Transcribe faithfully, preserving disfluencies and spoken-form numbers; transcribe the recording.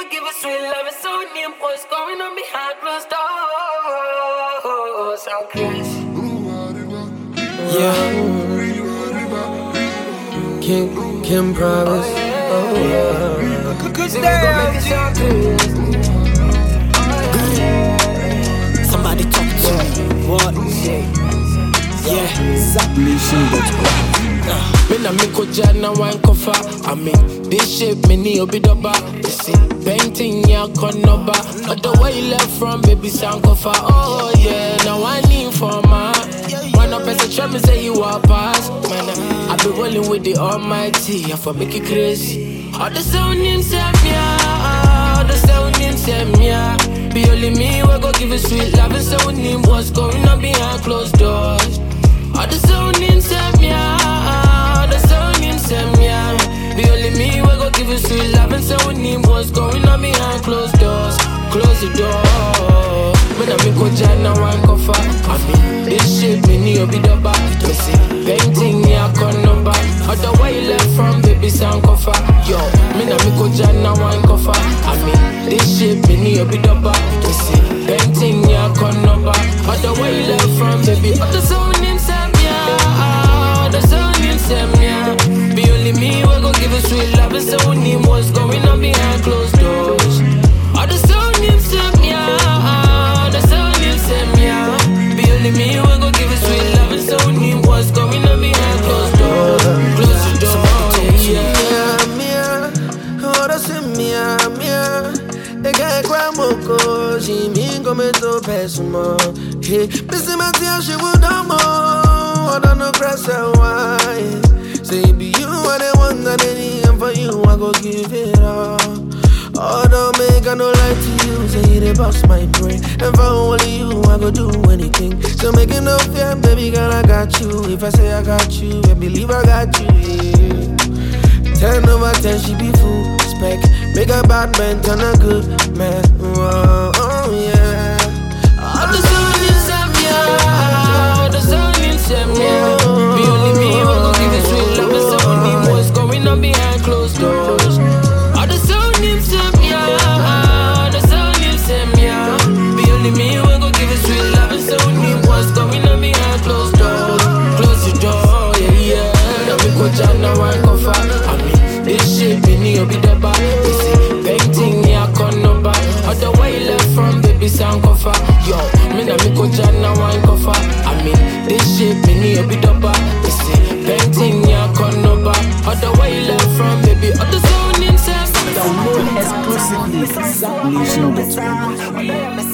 give a sweet love. It's so name. What's going on behind closed doors? Sound crazy. Yeah. King, Kim Promise. Oh, yeah. Good day. Somebody talk to me. What? Yeah. Submission. Me na me ko jana wine kofa. I mean, this shape me ni obi doba. You see, painting ya konoba. But the way you left from baby sound kofa. Oh yeah, now I need for my. One up as a try me say you are past. Man, I be rolling with the Almighty. I for make you crazy. All the sound in Samia, all the sound in Samia. Be only me we go give you sweet love and sound in what's going on behind closed doors. All the sound in Samia, all the sound in Samia. Be only me we go give you sweet love and sound in what's going on behind closed doors. Close the door. When I make a jana one cover, I mean this shit me ni obi doba. You see, painting ya konoba. Other way you left from baby sound cover. Yo, me na make a jana one cover. I mean this shit me ni obi doba. You see, painting ya konoba. Other way you left from baby. Other sound in Samia, other sound in Samia. Be only me we go give a sweet love and sound him what's going on behind closed doors. Other sound in Samia. Be only me who go give a sweet love and so need what's going on behind closed doors. Close the door, yeah, yeah. Oh, that's me, yeah. The guy cry moko, she me go me to pesimo. Hey, Mister Mattia, she would have more. I don't know, press her why. Say, be you are the one that I need, and for you, I go give it all. Oh, don't make I no lie to you. Say they bust my brain. And for only you, I go do anything. So make it no fear, baby girl, I got you. If I say I got you, I believe I got you, yeah. Ten over ten, she be full spec. Make a bad man turn a good man. Oh, oh yeah. All the sun in Samia, all the sun in Samia. Be only me, we go give it sweet love and so only what's going on behind closed doors. All the sun in Samia, all the sun in Samia. Be only me, we go give it sweet love and so only what's going on behind closed doors. Close the door, yeah, yeah. Now we go jana one cover. I mean, this shit me ni obi doba. You see, painting ya konoba. Other way you left from baby sound cover. Yo, me na me go jana one cover. I mean, this shit me ni obi doba. You see, painting ya konoba. Other way you left from baby. Other sound in Samia. Download exclusively Submission dot com.